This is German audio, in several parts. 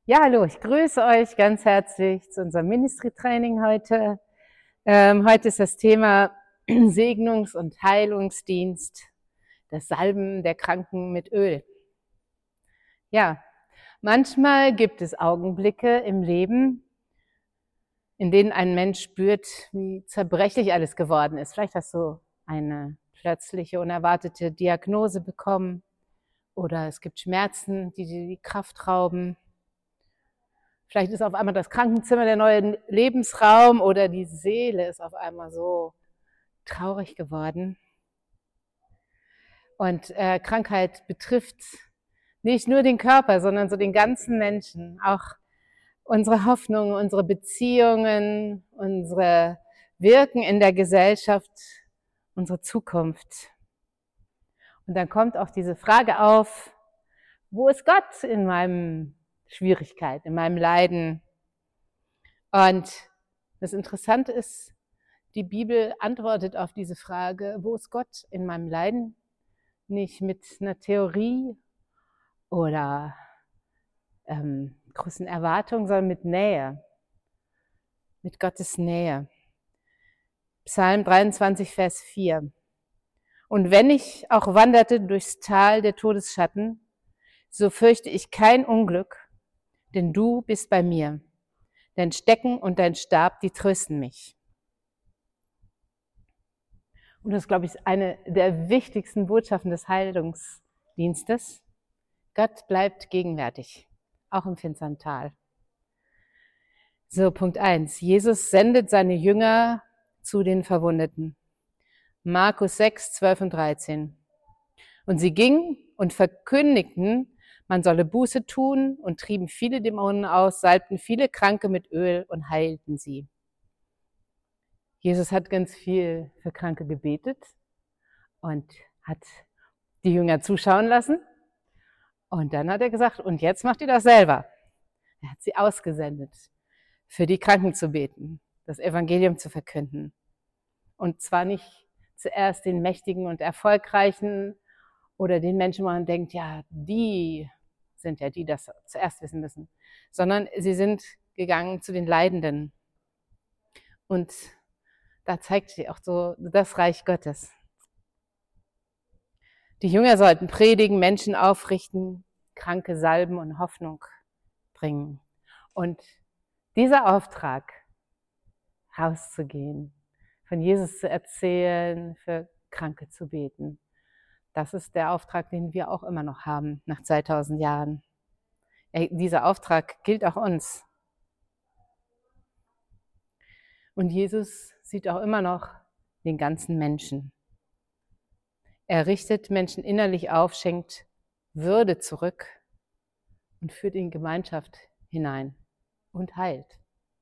Ja, hallo, ich grüße euch ganz herzlich zu unserem Ministry-Training heute. Heute ist das Thema Segnungs- und Heilungsdienst, das Salben der Kranken mit Öl. Ja, manchmal gibt es Augenblicke im Leben, in denen ein Mensch spürt, wie zerbrechlich alles geworden ist. Vielleicht hast du eine plötzliche, unerwartete Diagnose bekommen oder es gibt Schmerzen, die dir die Kraft rauben. Vielleicht ist auf einmal das Krankenzimmer der neue Lebensraum oder die Seele ist auf einmal so traurig geworden. Und Krankheit betrifft nicht nur den Körper, sondern so den ganzen Menschen. Auch unsere Hoffnungen, unsere Beziehungen, unsere Wirken in der Gesellschaft, unsere Zukunft. Und dann kommt auch diese Frage auf, wo ist Gott in meinem Schwierigkeit, in meinem Leiden? Und das Interessante ist, die Bibel antwortet auf diese Frage, wo ist Gott in meinem Leiden? Nicht mit einer Theorie oder großen Erwartungen, sondern mit Nähe, mit Gottes Nähe. Psalm 23, Vers 4. Und wenn ich auch wanderte durchs Tal der Todesschatten, so fürchte ich kein Unglück, denn du bist bei mir. Dein Stecken und dein Stab, die trösten mich. Und das ist, glaube ich, eine der wichtigsten Botschaften des Heilungsdienstes. Gott bleibt gegenwärtig, auch im finstern Tal. So, Punkt 1. Jesus sendet seine Jünger zu den Verwundeten. Markus 6, 12 und 13. Und sie gingen und verkündigten, man solle Buße tun und trieben viele Dämonen aus, salbten viele Kranke mit Öl und heilten sie. Jesus hat ganz viel für Kranke gebetet und hat die Jünger zuschauen lassen. Und dann hat er gesagt, und jetzt macht ihr das selber. Er hat sie ausgesendet, für die Kranken zu beten, das Evangelium zu verkünden. Und zwar nicht zuerst den Mächtigen und Erfolgreichen oder den Menschen, wo man denkt, ja, die sind ja die, das zuerst wissen müssen, sondern sie sind gegangen zu den Leidenden. Und da zeigt sich auch so das Reich Gottes. Die Jünger sollten predigen, Menschen aufrichten, Kranke salben und Hoffnung bringen. Und dieser Auftrag, rauszugehen, von Jesus zu erzählen, für Kranke zu beten, das ist der Auftrag, den wir auch immer noch haben, nach 2000 Jahren. Dieser Auftrag gilt auch uns. Und Jesus sieht auch immer noch den ganzen Menschen. Er richtet Menschen innerlich auf, schenkt Würde zurück und führt in Gemeinschaft hinein und heilt.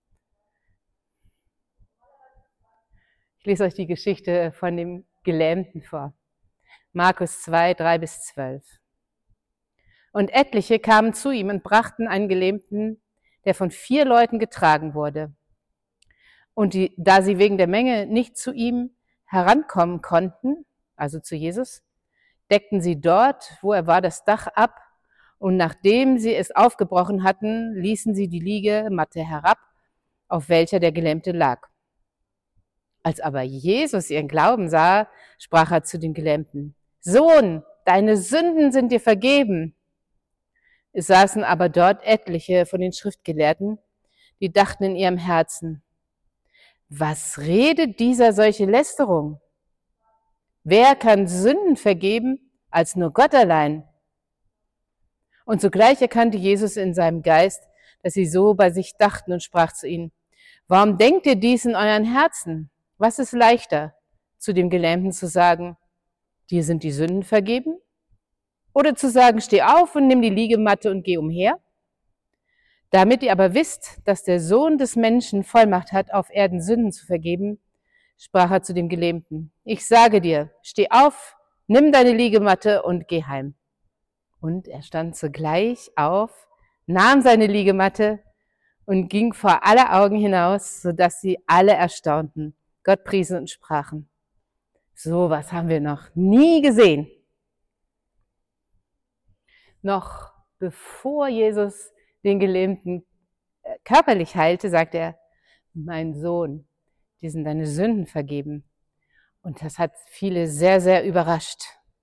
Ich lese euch die Geschichte von dem Gelähmten vor. Markus 2, 3 bis 12. Und etliche kamen zu ihm und brachten einen Gelähmten, der von 4 Leuten getragen wurde. Und da sie wegen der Menge nicht zu ihm herankommen konnten, also zu Jesus, deckten sie dort, wo er war, das Dach ab, und nachdem sie es aufgebrochen hatten, ließen sie die Liegematte herab, auf welcher der Gelähmte lag. Als aber Jesus ihren Glauben sah, sprach er zu dem Gelähmten: Sohn, deine Sünden sind dir vergeben. Es saßen aber dort etliche von den Schriftgelehrten, die dachten in ihrem Herzen: Was redet dieser solche Lästerung? Wer kann Sünden vergeben, als nur Gott allein? Und sogleich erkannte Jesus in seinem Geist, dass sie so bei sich dachten und sprach zu ihnen: Warum denkt ihr dies in euren Herzen? Was ist leichter, zu dem Gelähmten zu sagen: Dir sind die Sünden vergeben? Oder zu sagen: Steh auf und nimm die Liegematte und geh umher? Damit ihr aber wisst, dass der Sohn des Menschen Vollmacht hat, auf Erden Sünden zu vergeben, sprach er zu dem Gelähmten: Ich sage dir, steh auf, nimm deine Liegematte und geh heim. Und er stand sogleich auf, nahm seine Liegematte und ging vor aller Augen hinaus, sodass sie alle erstaunten, Gott priesen und sprachen: So was haben wir noch nie gesehen. Noch bevor Jesus den Gelähmten körperlich heilte, sagt er, mein Sohn, dir sind deine Sünden vergeben. Und das hat viele sehr, sehr überrascht.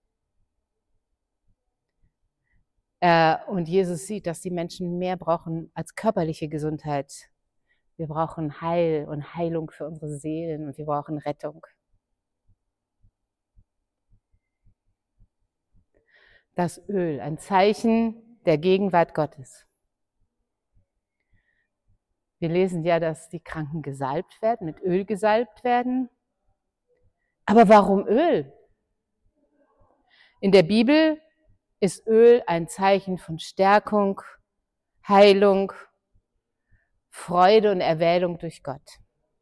Und Jesus sieht, dass die Menschen mehr brauchen als körperliche Gesundheit. Wir brauchen Heil und Heilung für unsere Seelen und wir brauchen Rettung. Das Öl, ein Zeichen der Gegenwart Gottes. Wir lesen ja, dass die Kranken gesalbt werden, mit Öl gesalbt werden. Aber warum Öl? In der Bibel ist Öl ein Zeichen von Stärkung, Heilung, Freude und Erwählung durch Gott.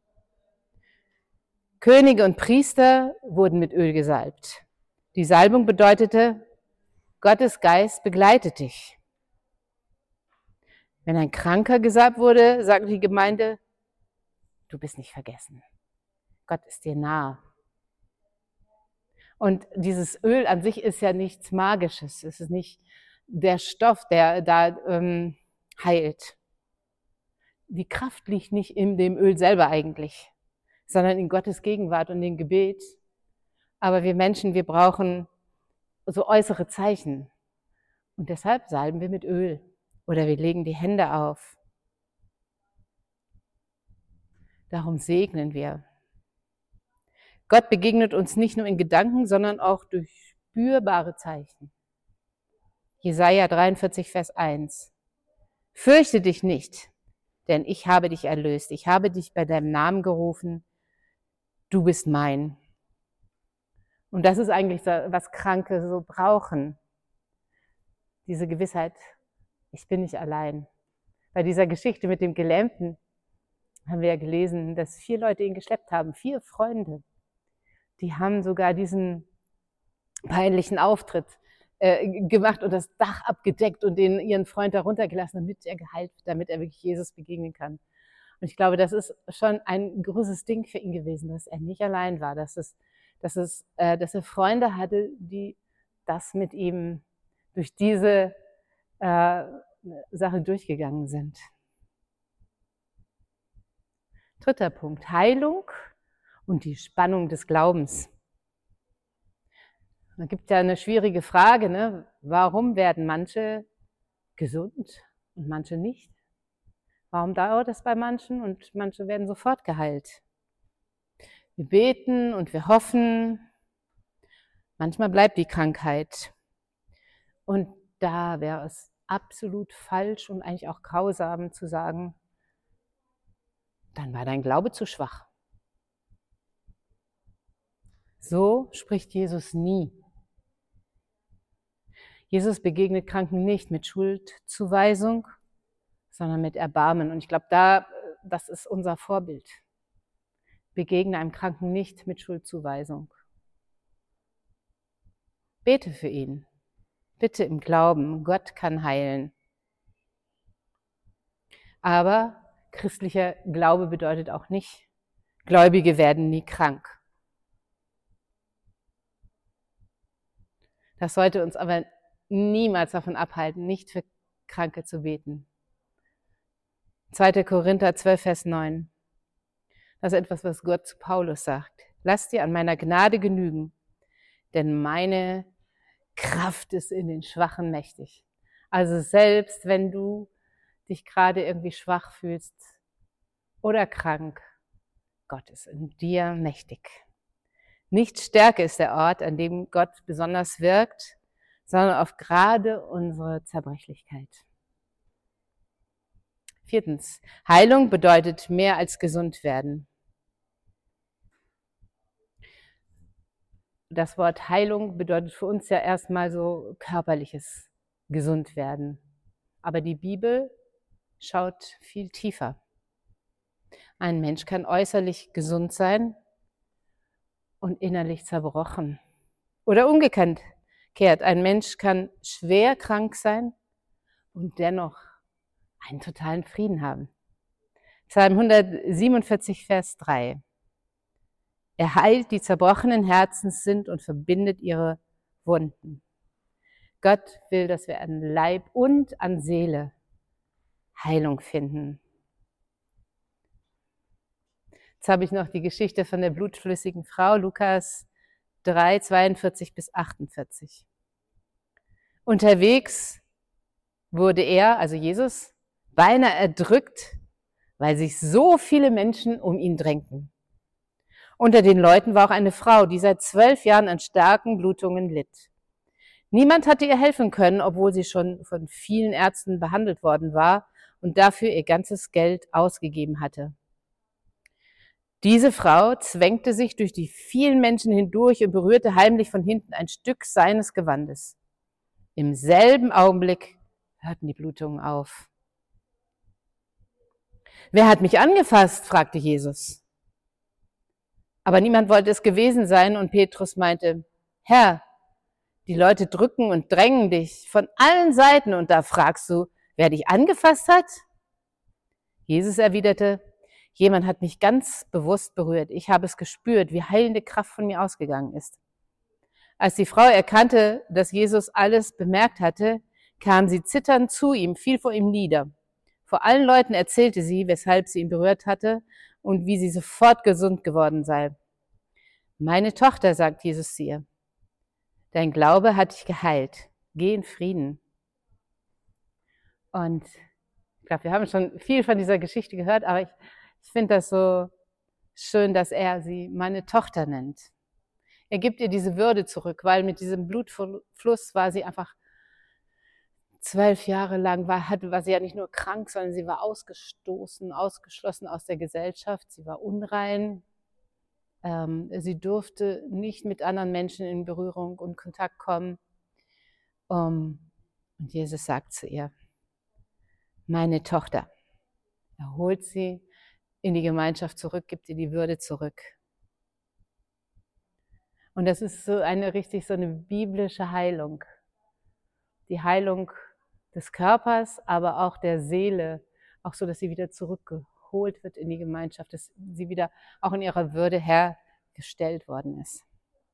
Könige und Priester wurden mit Öl gesalbt. Die Salbung bedeutete, Gottes Geist begleitet dich. Wenn ein Kranker gesalbt wurde, sagte die Gemeinde, du bist nicht vergessen. Gott ist dir nah. Und dieses Öl an sich ist ja nichts Magisches. Es ist nicht der Stoff, der da heilt. Die Kraft liegt nicht in dem Öl selber eigentlich, sondern in Gottes Gegenwart und im Gebet. Aber wir Menschen, wir brauchen so äußere Zeichen. Und deshalb salben wir mit Öl oder wir legen die Hände auf. Darum segnen wir. Gott begegnet uns nicht nur in Gedanken, sondern auch durch spürbare Zeichen. Jesaja 43, Vers 1. Fürchte dich nicht, denn ich habe dich erlöst. Ich habe dich bei deinem Namen gerufen. Du bist mein. Und das ist eigentlich was Kranke so brauchen. Diese Gewissheit, ich bin nicht allein. Bei dieser Geschichte mit dem Gelähmten haben wir ja gelesen, dass 4 Leute ihn geschleppt haben, 4 Freunde. Die haben sogar diesen peinlichen Auftritt gemacht und das Dach abgedeckt und ihren Freund darunter gelassen, damit er geheilt wird, damit er wirklich Jesus begegnen kann. Und ich glaube, das ist schon ein großes Ding für ihn gewesen, dass er nicht allein war, dass er Freunde hatte, die das mit ihm durch diese Sache durchgegangen sind. 3. Punkt, Heilung und die Spannung des Glaubens. Da gibt ja eine schwierige Frage, ne? Warum werden manche gesund und manche nicht? Warum dauert es bei manchen und manche werden sofort geheilt? Wir beten und wir hoffen. Manchmal bleibt die Krankheit. Und da wäre es absolut falsch und eigentlich auch grausam zu sagen, dann war dein Glaube zu schwach. So spricht Jesus nie. Jesus begegnet Kranken nicht mit Schuldzuweisung, sondern mit Erbarmen. Und ich glaube, das ist unser Vorbild. Begegne einem Kranken nicht mit Schuldzuweisung. Bete für ihn. Bitte im Glauben, Gott kann heilen. Aber christlicher Glaube bedeutet auch nicht, Gläubige werden nie krank. Das sollte uns aber niemals davon abhalten, nicht für Kranke zu beten. 2. Korinther 12, Vers 9. Das ist etwas, was Gott zu Paulus sagt. Lass dir an meiner Gnade genügen, denn meine Kraft ist in den Schwachen mächtig. Also selbst wenn du dich gerade irgendwie schwach fühlst oder krank, Gott ist in dir mächtig. Nicht Stärke ist der Ort, an dem Gott besonders wirkt, sondern auf gerade unsere Zerbrechlichkeit. 4. Heilung bedeutet mehr als gesund werden. Das Wort Heilung bedeutet für uns ja erstmal so körperliches Gesundwerden. Aber die Bibel schaut viel tiefer. Ein Mensch kann äußerlich gesund sein und innerlich zerbrochen. Oder umgekehrt, ein Mensch kann schwer krank sein und dennoch einen totalen Frieden haben. Psalm 147, Vers 3. Er heilt die zerbrochenen Herzens sind und verbindet ihre Wunden. Gott will, dass wir an Leib und an Seele Heilung finden. Jetzt habe ich noch die Geschichte von der blutflüssigen Frau, Lukas 3, 42 bis 48. Unterwegs wurde er, also Jesus, beinahe erdrückt, weil sich so viele Menschen um ihn drängten. Unter den Leuten war auch eine Frau, die seit 12 Jahren an starken Blutungen litt. Niemand hatte ihr helfen können, obwohl sie schon von vielen Ärzten behandelt worden war und dafür ihr ganzes Geld ausgegeben hatte. Diese Frau zwängte sich durch die vielen Menschen hindurch und berührte heimlich von hinten ein Stück seines Gewandes. Im selben Augenblick hörten die Blutungen auf. Wer hat mich angefasst? Fragte Jesus. Aber niemand wollte es gewesen sein und Petrus meinte, Herr, die Leute drücken und drängen dich von allen Seiten und da fragst du, wer dich angefasst hat? Jesus erwiderte, jemand hat mich ganz bewusst berührt. Ich habe es gespürt, wie heilende Kraft von mir ausgegangen ist. Als die Frau erkannte, dass Jesus alles bemerkt hatte, kam sie zitternd zu ihm, fiel vor ihm nieder. Vor allen Leuten erzählte sie, weshalb sie ihn berührt hatte und wie sie sofort gesund geworden sei. Meine Tochter, sagt Jesus zu ihr, dein Glaube hat dich geheilt. Geh in Frieden. Und ich glaube, wir haben schon viel von dieser Geschichte gehört, aber ich finde das so schön, dass er sie meine Tochter nennt. Er gibt ihr diese Würde zurück, weil mit diesem Blutfluss war sie einfach 12 Jahre lang, war sie ja nicht nur krank, sondern sie war ausgestoßen, ausgeschlossen aus der Gesellschaft. Sie war unrein. Sie durfte nicht mit anderen Menschen in Berührung und Kontakt kommen. Und Jesus sagt zu ihr, meine Tochter. Er holt sie in die Gemeinschaft zurück, gibt ihr die Würde zurück. Und das ist so eine biblische Heilung. Die Heilung des Körpers, aber auch der Seele. Auch so, dass sie wieder zurückgeholt wird in die Gemeinschaft, dass sie wieder auch in ihrer Würde hergestellt worden ist.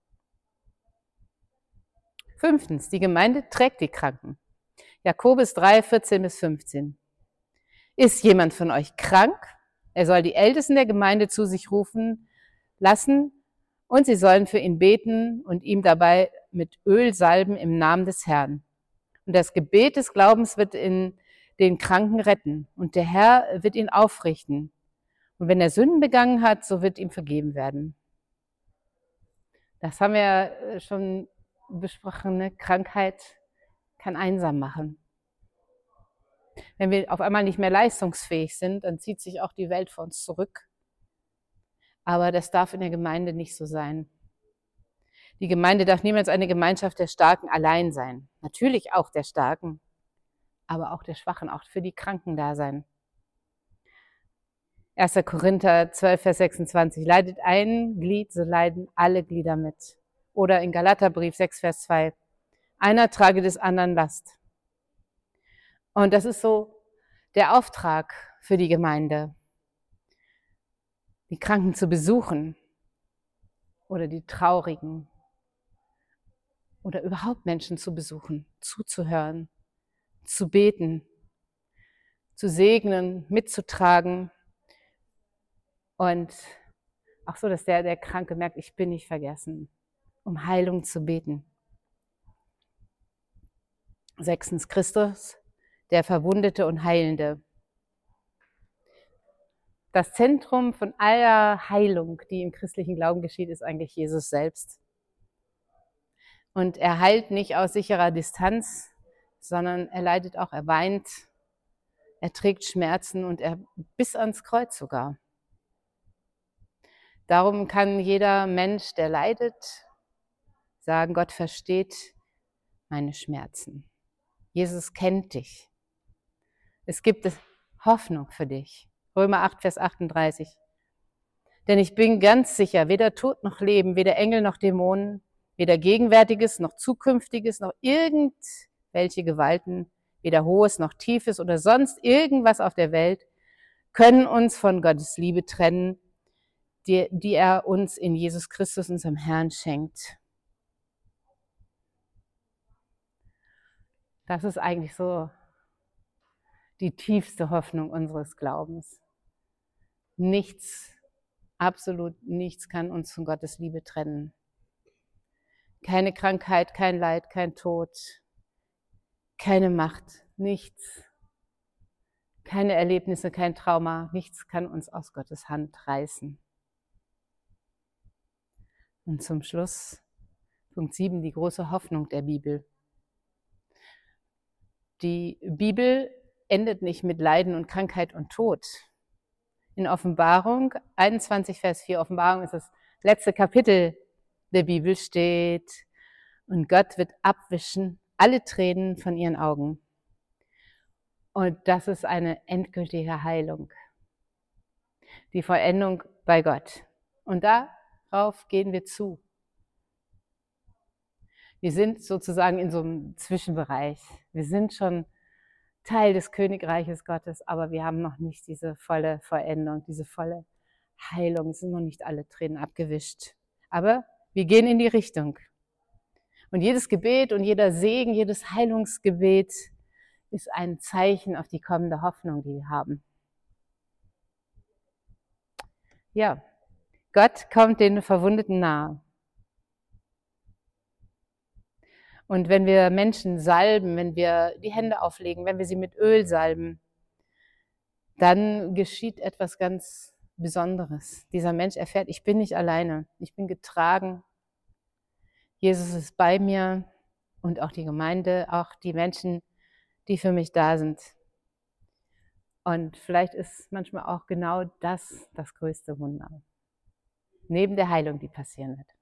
5. Die Gemeinde trägt die Kranken. Jakobus 3, 14 bis 15. Ist jemand von euch krank? Er soll die Ältesten der Gemeinde zu sich rufen lassen und sie sollen für ihn beten und ihm dabei mit Öl salben im Namen des Herrn. Und das Gebet des Glaubens wird den Kranken retten und der Herr wird ihn aufrichten. Und wenn er Sünden begangen hat, so wird ihm vergeben werden. Das haben wir ja schon besprochen, ne? Krankheit kann einsam machen. Wenn wir auf einmal nicht mehr leistungsfähig sind, dann zieht sich auch die Welt vor uns zurück. Aber das darf in der Gemeinde nicht so sein. Die Gemeinde darf niemals eine Gemeinschaft der Starken allein sein. Natürlich auch der Starken, aber auch der Schwachen, auch für die Kranken da sein. 1. Korinther 12, Vers 26. Leidet ein Glied, so leiden alle Glieder mit. Oder in Galaterbrief 6, Vers 2. Einer trage des anderen Last. Und das ist so der Auftrag für die Gemeinde, die Kranken zu besuchen oder die Traurigen oder überhaupt Menschen zu besuchen, zuzuhören, zu beten, zu segnen, mitzutragen und auch so, dass der Kranke merkt, ich bin nicht vergessen, um Heilung zu beten. 6. Christus, der Verwundete und Heilende. Das Zentrum von aller Heilung, die im christlichen Glauben geschieht, ist eigentlich Jesus selbst. Und er heilt nicht aus sicherer Distanz, sondern er leidet auch, er weint, er trägt Schmerzen und er bis ans Kreuz sogar. Darum kann jeder Mensch, der leidet, sagen, Gott versteht meine Schmerzen. Jesus kennt dich. Es gibt Hoffnung für dich. Römer 8, Vers 38. Denn ich bin ganz sicher, weder Tod noch Leben, weder Engel noch Dämonen, weder Gegenwärtiges noch Zukünftiges noch irgendwelche Gewalten, weder Hohes noch Tiefes oder sonst irgendwas auf der Welt, können uns von Gottes Liebe trennen, die er uns in Jesus Christus, unserem Herrn, schenkt. Das ist eigentlich so die tiefste Hoffnung unseres Glaubens. Nichts, absolut nichts kann uns von Gottes Liebe trennen. Keine Krankheit, kein Leid, kein Tod, keine Macht, nichts, keine Erlebnisse, kein Trauma, nichts kann uns aus Gottes Hand reißen. Und zum Schluss, Punkt 7, die große Hoffnung der Bibel. Die Bibel endet nicht mit Leiden und Krankheit und Tod. In Offenbarung 21, Vers 4, Offenbarung ist das letzte Kapitel der Bibel, steht, und Gott wird abwischen alle Tränen von ihren Augen. Und das ist eine endgültige Heilung. Die Vollendung bei Gott. Und darauf gehen wir zu. Wir sind sozusagen in so einem Zwischenbereich. Wir sind schon Teil des Königreiches Gottes, aber wir haben noch nicht diese volle Vollendung, diese volle Heilung. Es sind noch nicht alle Tränen abgewischt. Aber wir gehen in die Richtung. Und jedes Gebet und jeder Segen, jedes Heilungsgebet ist ein Zeichen auf die kommende Hoffnung, die wir haben. Ja, Gott kommt den Verwundeten nahe. Und wenn wir Menschen salben, wenn wir die Hände auflegen, wenn wir sie mit Öl salben, dann geschieht etwas ganz Besonderes. Dieser Mensch erfährt, ich bin nicht alleine, ich bin getragen. Jesus ist bei mir und auch die Gemeinde, auch die Menschen, die für mich da sind. Und vielleicht ist manchmal auch genau das größte Wunder. Neben der Heilung, die passieren wird.